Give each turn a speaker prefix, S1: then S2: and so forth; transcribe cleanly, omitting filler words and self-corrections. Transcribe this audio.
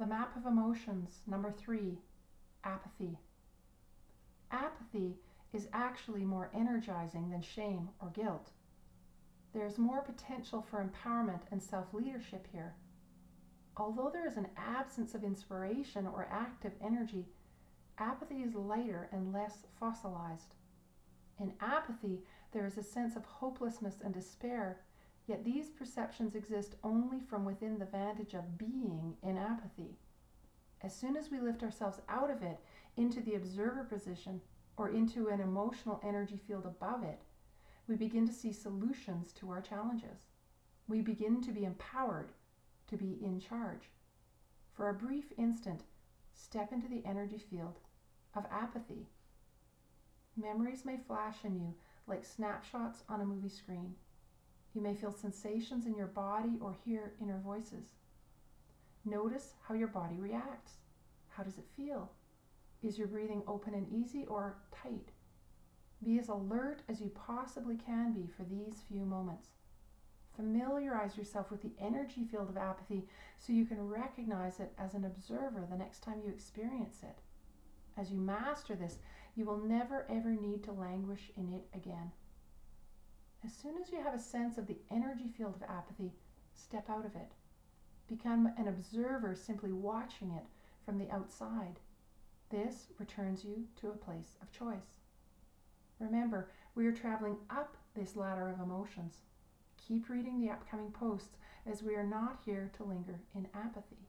S1: map of emotions, number 3, apathy. Apathy is actually more energizing than shame or guilt. There's more potential for empowerment and self-leadership here. Although there is an absence of inspiration or active energy, apathy is lighter and less fossilized. In apathy, there is a sense of hopelessness and despair, yet these perceptions exist only from within the vantage of being in apathy. As soon as we lift ourselves out of it into the observer position or into an emotional energy field above it, we begin to see solutions to our challenges. We begin to be empowered, to be in charge. For a brief instant, step into the energy field of apathy. Memories may flash in you like snapshots on a movie screen. You may feel sensations in your body or hear inner voices. Notice how your body reacts. How does it feel? Is your breathing open and easy or tight? Be as alert as you possibly can be for these few moments. Familiarize yourself with the energy field of apathy so you can recognize it as an observer the next time you experience it. As you master this, you will never ever need to languish in it again. As soon as you have a sense of the energy field of apathy, step out of it. Become an observer simply watching it from the outside. This returns you to a place of choice. Remember, we are traveling up this ladder of emotions. Keep reading the upcoming posts as we are not here to linger in apathy.